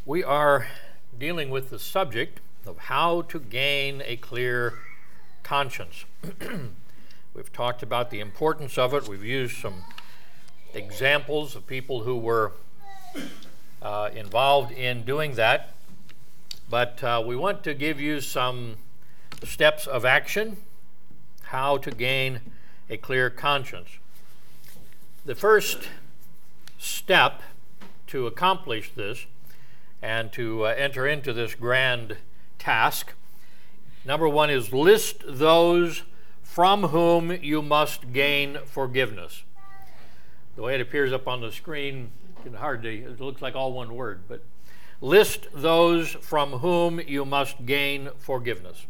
We are dealing with the subject of how to gain a clear conscience. We've talked about the importance of it. We've used some examples of people who were involved in doing that. But we want to give you some steps of action, how to gain a clear conscience. The first step to accomplish this and to enter into this grand task, number one is list those from whom you must gain forgiveness. The way it appears up on the screen, it looks like all one word, but list those from whom you must gain forgiveness.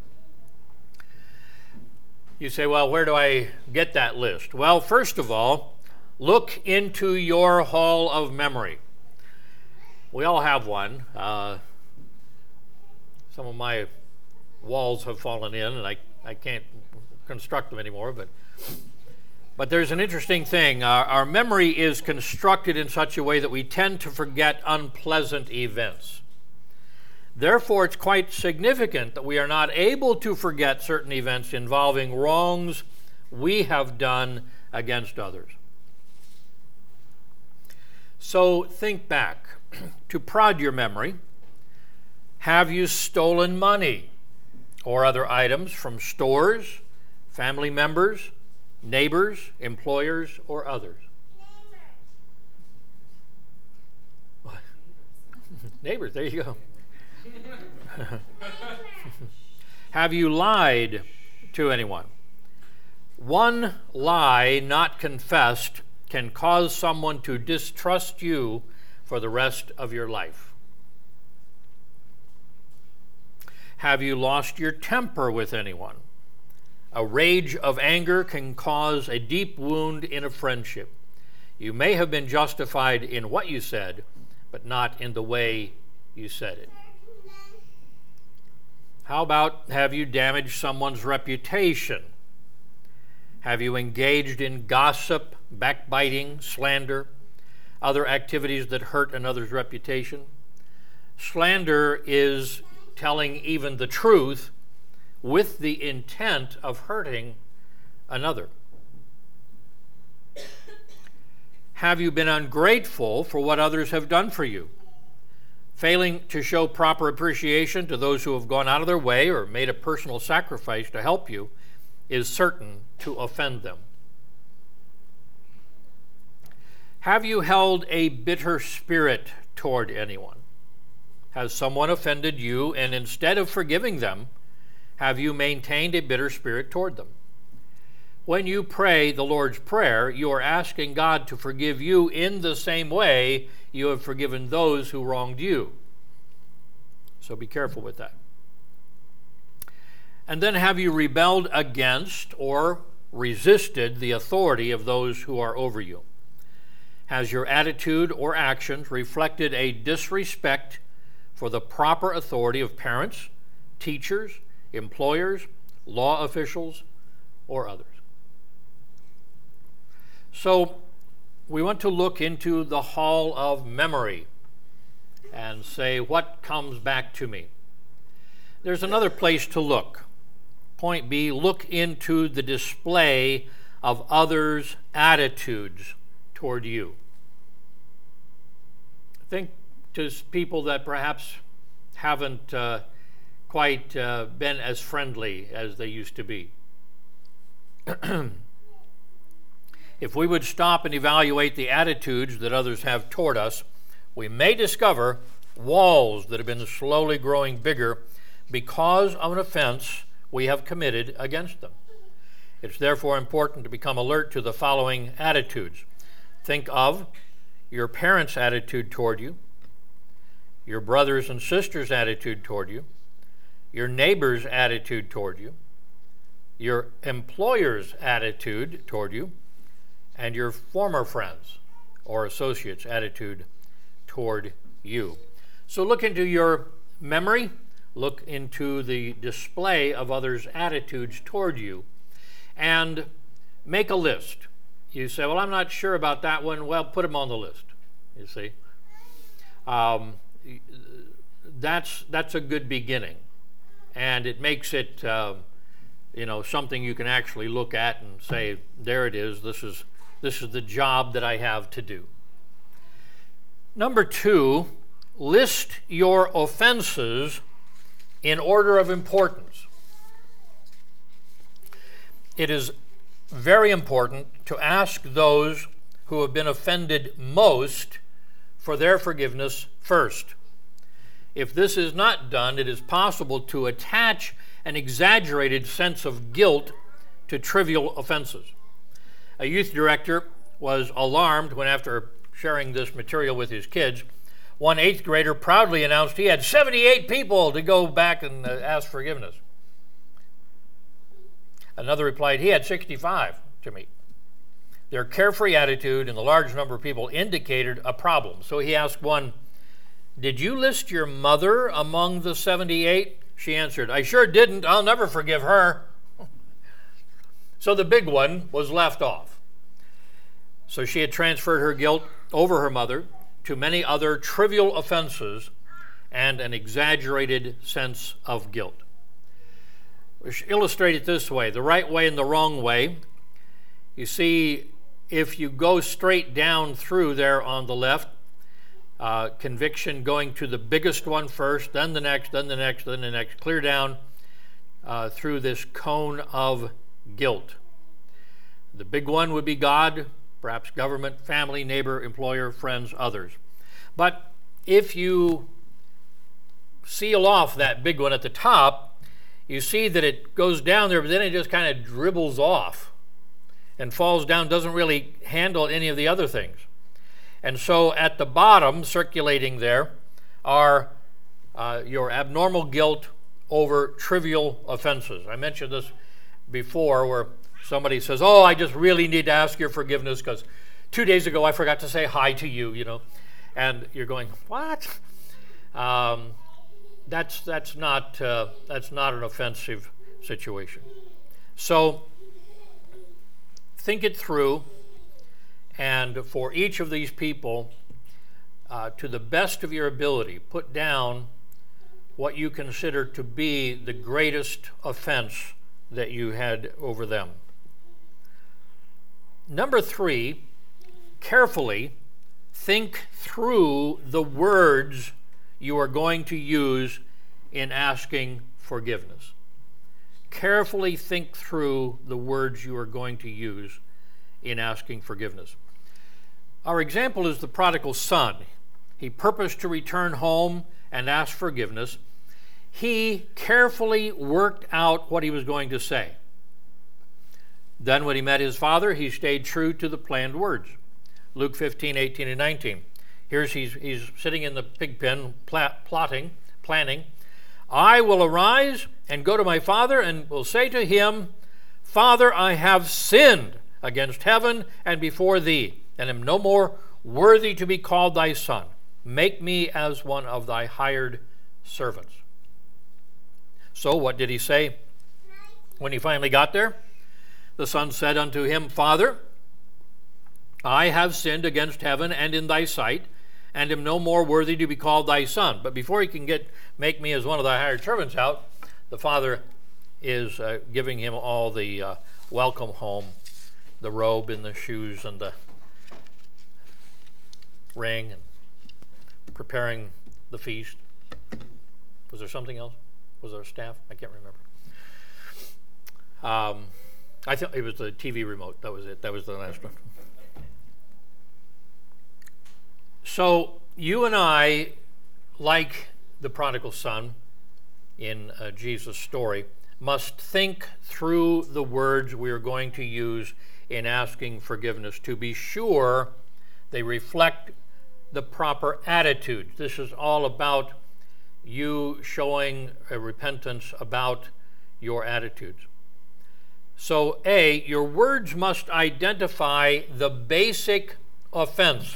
You say, well, where do I get that list? Well, first of all, look into your hall of memory. We all have one. Some of my walls have fallen in, and I can't construct them anymore, but there's an interesting thing. Our memory is constructed in such a way that we tend to forget unpleasant events. Therefore, it's quite significant that we are not able to forget certain events involving wrongs we have done against others. So think back. To prod your memory, have you stolen money or other items from stores, family members, neighbors, employers, or others? Neighbors, there you go. Have you lied to anyone? One lie not confessed can cause someone to distrust you for the rest of your life. Have you lost your temper with anyone? A rage of anger can cause a deep wound in a friendship. You may have been justified in what you said, but not in the way you said it. How about, have you damaged someone's reputation? Have you engaged in gossip, backbiting, slander, other activities that hurt another's reputation? Slander is telling even the truth with the intent of hurting another. Have you been ungrateful for what others have done for you? Failing to show proper appreciation to those who have gone out of their way or made a personal sacrifice to help you is certain to offend them. Have you held a bitter spirit toward anyone? Has someone offended you, and instead of forgiving them, have you maintained a bitter spirit toward them? When you pray the Lord's Prayer, you are asking God to forgive you in the same way you have forgiven those who wronged you. So be careful with that. And then, have you rebelled against or resisted the authority of those who are over you? Has your attitude or actions reflected a disrespect for the proper authority of parents, teachers, employers, law officials, or others? So we want to look into the hall of memory and say, what comes back to me? There's another place to look. Point B, look into the display of others' attitudes toward you. Think to people that perhaps haven't quite been as friendly as they used to be. If we would stop and evaluate the attitudes that others have toward us, we may discover walls that have been slowly growing bigger because of an offense we have committed against them. It's therefore important to become alert to the following attitudes. Think of your parents' attitude toward you, your brothers and sisters' attitude toward you, your neighbor's attitude toward you, your employer's attitude toward you, and your former friends or associates' attitude toward you. So look into your memory, look into the display of others' attitudes toward you, and make a list. You say, well, I'm not sure about that one. Well, put them on the list, you see. that's a good beginning, and it makes it something you can actually look at and say, there it is. This is the job that I have to do. Number 2, list your offenses in order of importance. It is very important to ask those who have been offended most for their forgiveness first. If this is not done, it is possible to attach an exaggerated sense of guilt to trivial offenses. A youth director was alarmed when, after sharing this material with his kids, one 8th grader proudly announced he had 78 people to go back and ask forgiveness. Another replied he had 65 to meet. Their carefree attitude and the large number of people indicated a problem. So he asked one, "Did you list your mother among the 78? She answered, "I sure didn't. I'll never forgive her." So the big one was left off. So she had transferred her guilt over her mother to many other trivial offenses and an exaggerated sense of guilt. We should illustrate it this way: the right way and the wrong way. You see, if you go straight down through there on the left, conviction going to the biggest one first, then the next, then the next, then the next, clear down through this cone of guilt. The big one would be God, perhaps government, family, neighbor, employer, friends, others. But if you seal off that big one at the top, you see that it goes down there, but then it just kind of dribbles off and falls down, doesn't really handle any of the other things. And so at the bottom, circulating there, are your abnormal guilt over trivial offenses. I mentioned this before, where somebody says, "Oh, I just really need to ask your forgiveness because 2 days ago I forgot to say hi to you," and you're going, "What?" That's not an offensive situation. So think it through, and for each of these people, to the best of your ability, put down what you consider to be the greatest offense that you had over them. Number 3, carefully think through the words you are going to use in asking forgiveness. Carefully think through the words you are going to use in asking forgiveness. Our example is the prodigal son. He purposed to return home and ask forgiveness. He carefully worked out what he was going to say. Then when he met his father, he stayed true to the planned words. Luke 15, 18, and 19. He's sitting in the pig pen planning. "I will arise and go to my father and will say to him, 'Father, I have sinned against heaven and before thee, and am no more worthy to be called thy son. Make me as one of thy hired servants.'" So what did he say when he finally got there? The son said unto him, "Father, I have sinned against heaven and in thy sight, and am no more worthy to be called thy son." But before he can make me as one of thy hired servants out, the father is giving him all the welcome home, the robe and the shoes and the ring, and preparing the feast. Was there something else? Was there a staff? I can't remember. I thought it was the TV remote. That was it. That was the last one. So you and I, like the prodigal son in Jesus' story, must think through the words we are going to use in asking forgiveness to be sure they reflect the proper attitude. This is all about you showing a repentance about your attitudes. So A, your words must identify the basic offense.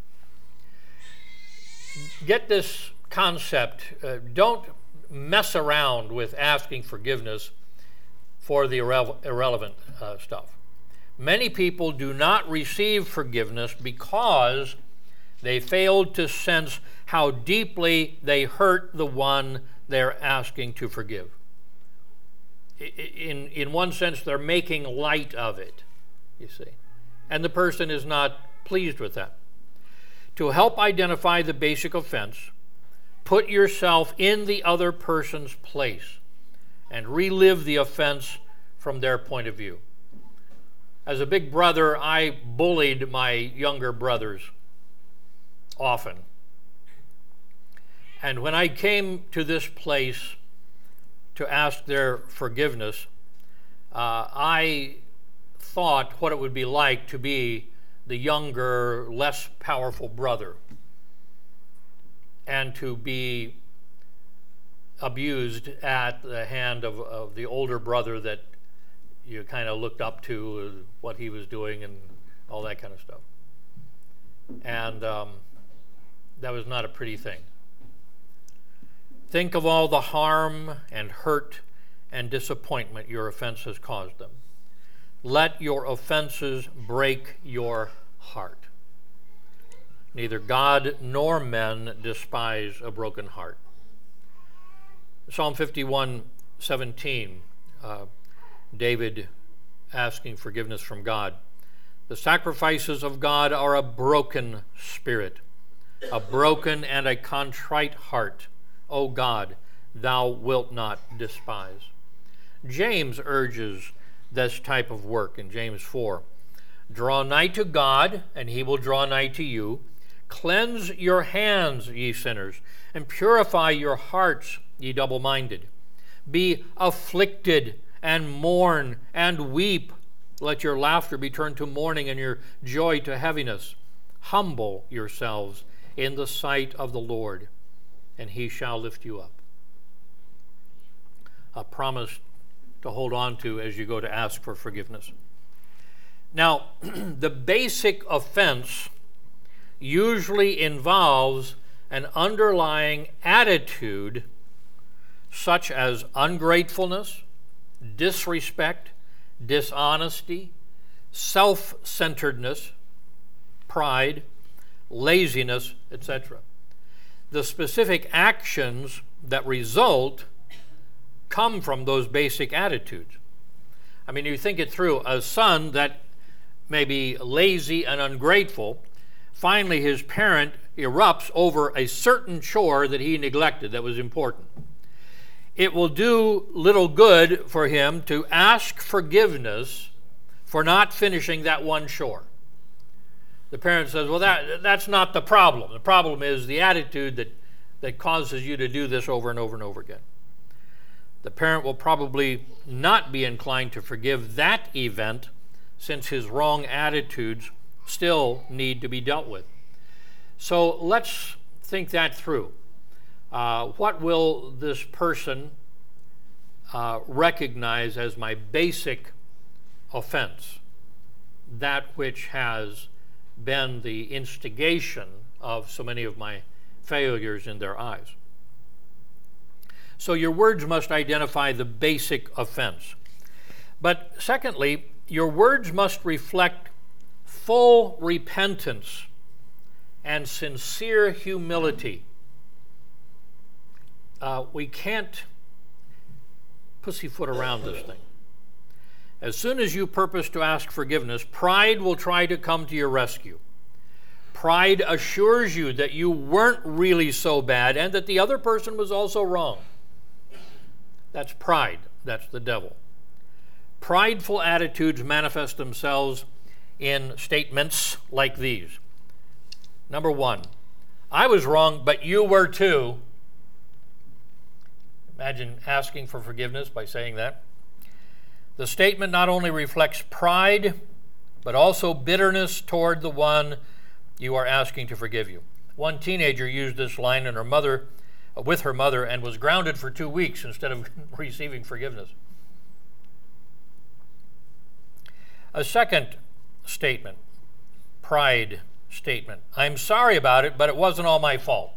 Get this concept. Don't mess around with asking forgiveness for the irrelevant stuff. Many people do not receive forgiveness because They failed to sense how deeply they hurt the one they're asking to forgive. In one sense, they're making light of it, you see. And the person is not pleased with that. To help identify the basic offense, put yourself in the other person's place and relive the offense from their point of view. As a big brother, I bullied my younger brothers often. And when I came to this place to ask their forgiveness, I thought what it would be like to be the younger, less powerful brother and to be abused at the hand of the older brother that you kind of looked up to, what he was doing and all that kind of stuff. And that was not a pretty thing. Think of all the harm and hurt and disappointment your offense has caused them. Let your offenses break your heart. Neither God nor men despise a broken heart. Psalm 51:17, David asking forgiveness from God. The sacrifices of God are a broken spirit, a broken and a contrite heart. O God, thou wilt not despise. James urges this type of work in James 4. Draw nigh to God, and he will draw nigh to you. Cleanse your hands, ye sinners, and purify your hearts, ye double-minded. Be afflicted, and mourn, and weep. Let your laughter be turned to mourning, and your joy to heaviness. Humble yourselves in the sight of the Lord, and he shall lift you up. A promise to hold on to as you go to ask for forgiveness. Now, the basic offense usually involves an underlying attitude such as ungratefulness, disrespect, dishonesty, self-centeredness, pride, laziness, etc. The specific actions that result come from those basic attitudes. I mean, you think it through. A son that may be lazy and ungrateful, finally his parent erupts over a certain chore that he neglected that was important. It will do little good for him to ask forgiveness for not finishing that one chore. The parent says, well, that's not the problem. The problem is the attitude that causes you to do this over and over and over again. The parent will probably not be inclined to forgive that event since his wrong attitudes still need to be dealt with. So let's think that through. What will this person recognize as my basic offense? That which has been the instigation of so many of my failures in their eyes. So your words must identify the basic offense. But secondly, your words must reflect full repentance and sincere humility. We can't pussyfoot around this thing. As soon as you purpose to ask forgiveness, pride will try to come to your rescue. Pride assures you that you weren't really so bad and that the other person was also wrong. That's pride. That's the devil. Prideful attitudes manifest themselves in statements like these. Number one, I was wrong, but you were too. Imagine asking for forgiveness by saying that. The statement not only reflects pride, but also bitterness toward the one you are asking to forgive you. One teenager used this line with her mother and was grounded for 2 weeks instead of receiving forgiveness. A second statement, pride statement. I'm sorry about it, but it wasn't all my fault.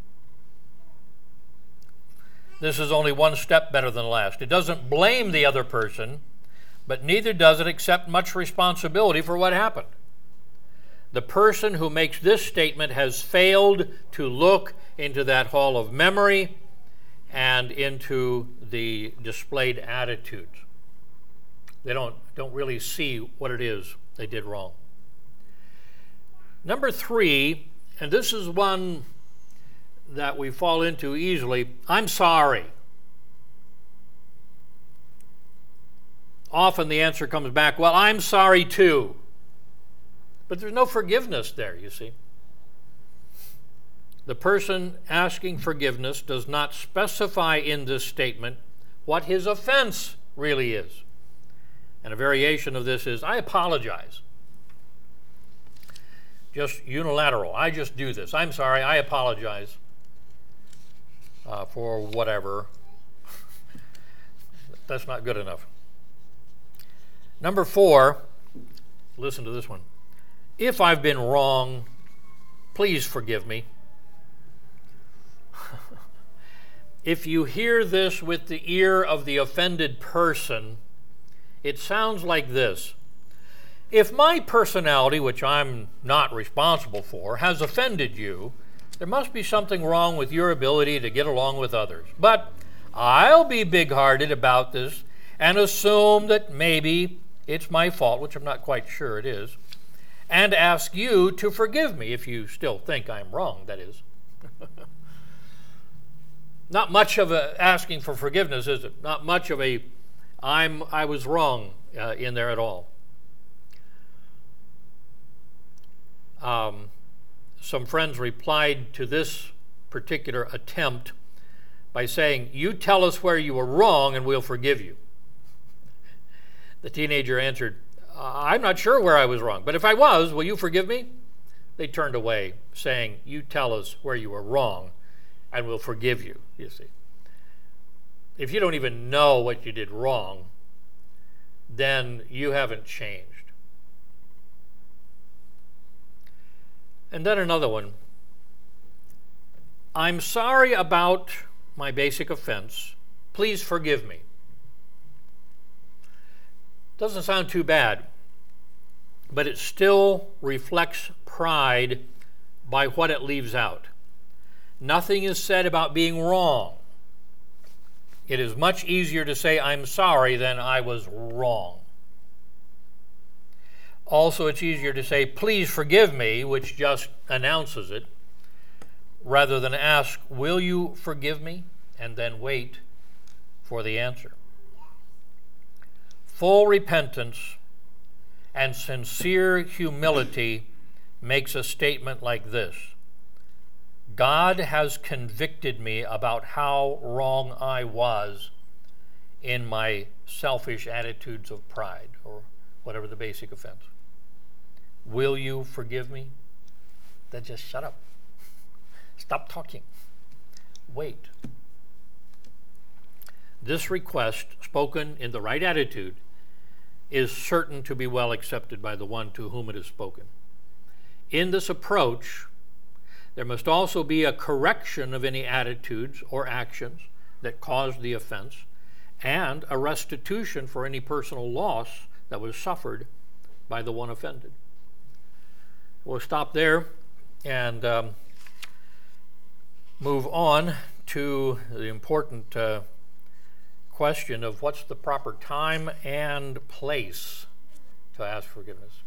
This is only one step better than the last. It doesn't blame the other person, but neither does it accept much responsibility for what happened. The person who makes this statement has failed to look into that hall of memory and into the displayed attitudes. They don't really see what it is they did wrong. Number 3, and this is one that we fall into easily, I'm sorry. Often the answer comes back, well, I'm sorry too. But there's no forgiveness there, you see. The person asking forgiveness does not specify in this statement what his offense really is. And a variation of this is, I apologize. Just unilateral. I just do this. I'm sorry, I apologize for whatever. That's not good enough. Number 4, listen to this one. If I've been wrong, please forgive me. If you hear this with the ear of the offended person, it sounds like this. If my personality, which I'm not responsible for, has offended you, there must be something wrong with your ability to get along with others. But I'll be big-hearted about this and assume that maybe it's my fault, which I'm not quite sure it is, and ask you to forgive me if you still think I'm wrong, that is. Not much of a asking for forgiveness, is it? Not much of a I was wrong in there at all. Some friends replied to this particular attempt by saying, you tell us where you were wrong and we'll forgive you. The teenager answered, I'm not sure where I was wrong, but if I was, will you forgive me? They turned away, saying, you tell us where you were wrong and we'll forgive you, you see. If you don't even know what you did wrong, then you haven't changed. And then another one. I'm sorry about my basic offense. Please forgive me. Doesn't sound too bad, but it still reflects pride by what it leaves out. Nothing is said about being wrong. It is much easier to say I'm sorry than I was wrong. Also, it's easier to say, please forgive me, which just announces it, rather than ask, will you forgive me? And then wait for the answer. Full repentance and sincere humility makes a statement like this. God has convicted me about how wrong I was in my selfish attitudes of pride, or whatever the basic offense. Will you forgive me? Then just shut up. Stop talking. Wait. This request, spoken in the right attitude, is certain to be well accepted by the one to whom it is spoken. In this approach, there must also be a correction of any attitudes or actions that caused the offense, and a restitution for any personal loss that was suffered by the one offended. We'll stop there and move on to the important question of what's the proper time and place to ask forgiveness.